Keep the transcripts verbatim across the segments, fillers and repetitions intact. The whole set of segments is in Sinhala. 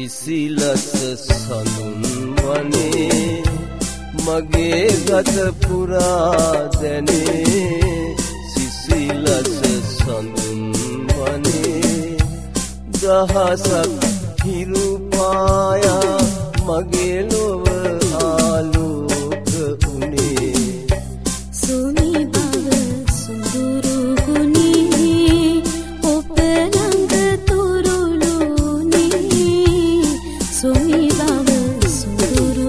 සිසිලස සඳුන් වනේ මගේ ගත පුරා දැනේ සිසිලස සඳුන් වනේ දහසක් හිරු පායා මගේ ලොව ආලෝක උනේ සුනි බව සුඳුරු ගුණී ඔබ ළඟ තුරුළුනේ සුනි බව සුඳුරු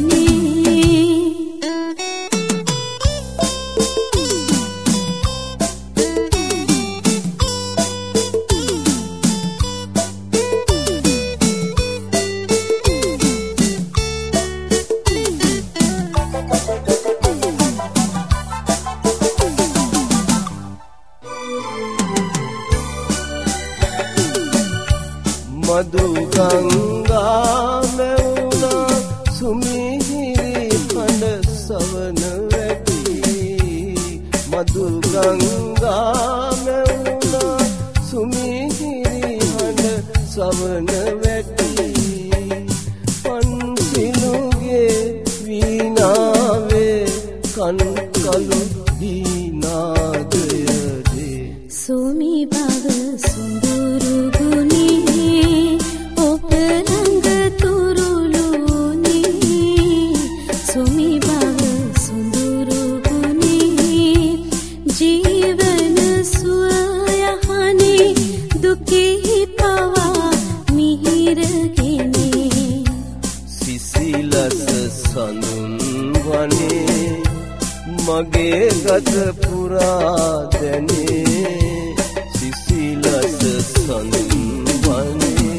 මధු ගංගා මෙවුනා සුමිහිරි හඬ සවන වැටි මధు ගංගා මෙවුනා සුමිහිරි හඬ සවන වැටි පන්සිලුගේ වීණාවේ කන් කළු දීනාදයේ සුමි බව සුඳුරු ගුණී ඔබ ළඟ තුරුළුනේ සුමි බව සුඳුරු ගුණී ජීවන සුවයහනේ දුකෙහි පවා මිහිරගෙනේ සිසිලස සඳුන් වනේ මගේ ගත පුරා දැනේ සිසිලස සඳුන් වනේ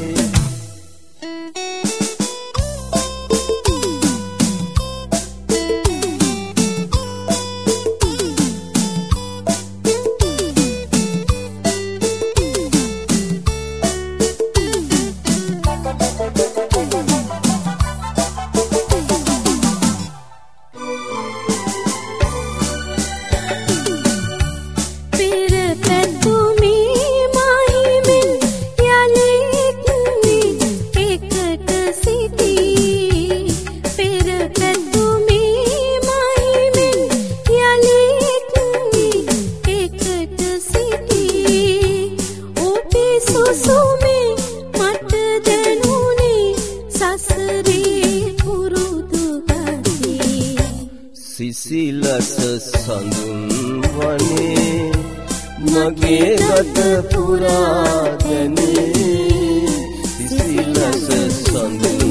සිසිලස සඳුන් වනේ මගේ ගත පුරා දැනේ සිසිලස සඳුන්